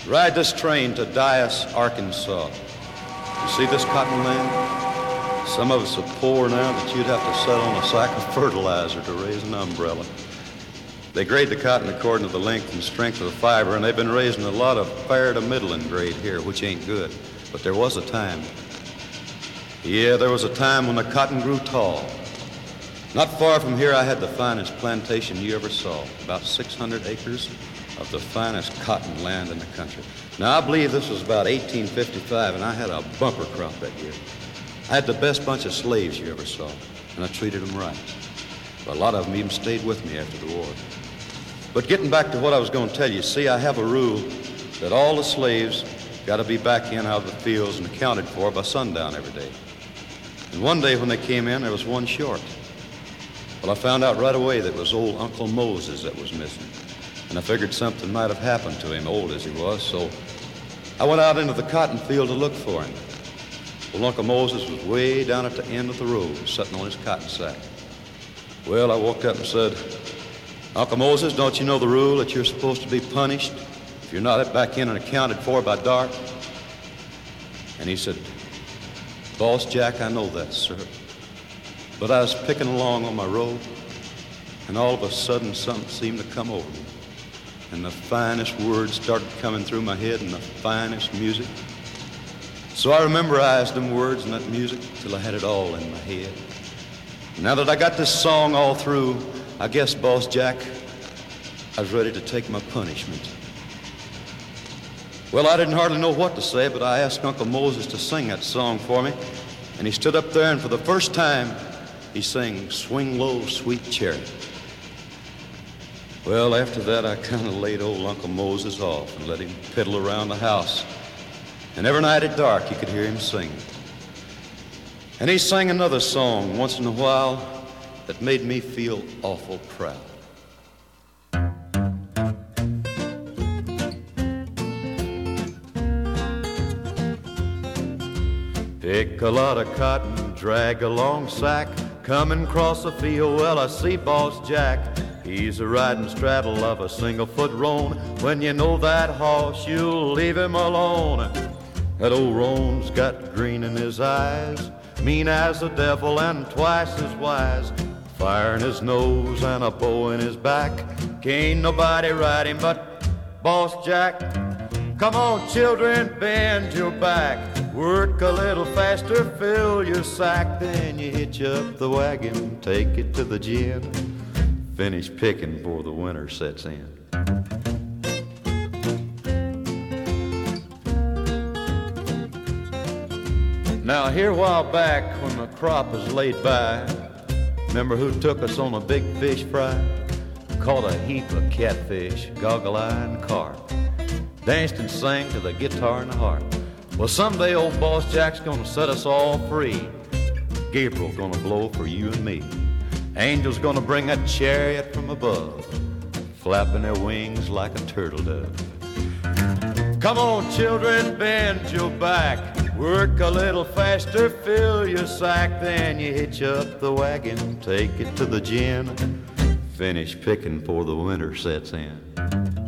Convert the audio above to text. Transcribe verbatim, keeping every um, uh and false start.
Ride this train to Dyess, Arkansas. You see this cotton land? Some of us are poor now that you'd have to settle on a sack of fertilizer to raise an umbrella. They grade the cotton according to the length and strength of the fiber, and they've been raising a lot of fair to middling grade here, which ain't good. But there was a time. Yeah, there was a time when the cotton grew tall. Not far from here, I had the finest plantation you ever saw, about six hundred acres of the finest cotton land in the country. Now, I believe this was about eighteen fifty-five, and I had a bumper crop that year. I had the best bunch of slaves you ever saw, and I treated them right. But a lot of them even stayed with me after the war. But getting back to what I was going to tell you, see, I have a rule that all the slaves got to be back in out of the fields and accounted for by sundown every day. And one day when they came in, there was one short. Well, I found out right away that it was old Uncle Moses that was missing. And I figured something might have happened to him, old as he was, so I went out into the cotton field to look for him. Well, Uncle Moses was way down at the end of the road, sitting on his cotton sack. Well, I walked up and said, Uncle Moses, don't you know the rule that you're supposed to be punished if you're not back in and accounted for by dark? And he said, Boss Jack, I know that, sir. But I was picking along on my road, and all of a sudden something seemed to come over me. And the finest words started coming through my head and the finest music. So I memorized them words and that music till I had it all in my head. Now that I got this song all through, I guess, Boss Jack, I was ready to take my punishment. Well, I didn't hardly know what to say, but I asked Uncle Moses to sing that song for me. And he stood up there, and for the first time, he sang Swing Low, Sweet Chariot. Well, after that, I kind of laid old Uncle Moses off and let him piddle around the house. And every night at dark, you could hear him singing. And he sang another song once in a while that made me feel awful proud. Pick a lot of cotton, drag a long sack, coming across the field, well, I see Boss Jack. He's a riding straddle of a single-foot roan. When you know that horse, you'll leave him alone. That old roan's got green in his eyes, mean as the devil and twice as wise. Fire in his nose and a bow in his back. Can't nobody ride him but Boss Jack. Come on, children, bend your back. Work a little faster, fill your sack. Then you hitch up the wagon, take it to the gin. Finish picking before the winter sets in. Now, here a while back when the crop was laid by, remember who took us on a big fish fry? Caught a heap of catfish, goggle-eye and carp. Danced and sang to the guitar and the harp. Well, someday old Boss Jack's gonna set us all free. Gabriel's gonna blow for you and me. Angel's gonna bring a chariot from above, flapping their wings like a turtle dove. Come on, children, bend your back. Work a little faster, fill your sack. Then you hitch up the wagon, take it to the gin. Finish picking before the winter sets in.